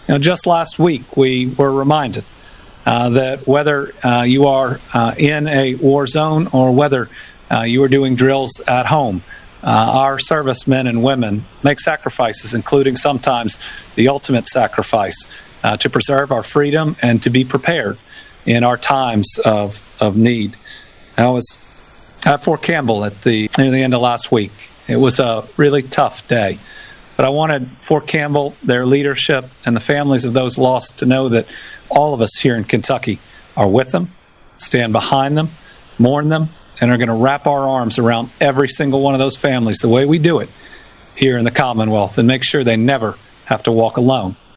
Just last week, we were reminded that whether you are in a war zone or whether you are doing drills at home, our servicemen and women make sacrifices, including sometimes the ultimate sacrifice to preserve our freedom and to be prepared in our times of need. I was at Fort Campbell near the end of last week. It was a really tough day. But I wanted Fort Campbell, their leadership, and the families of those lost to know that all of us here in Kentucky are with them, stand behind them, mourn them, and are going to wrap our arms around every single one of those families the way we do it here in the Commonwealth and make sure they never have to walk alone.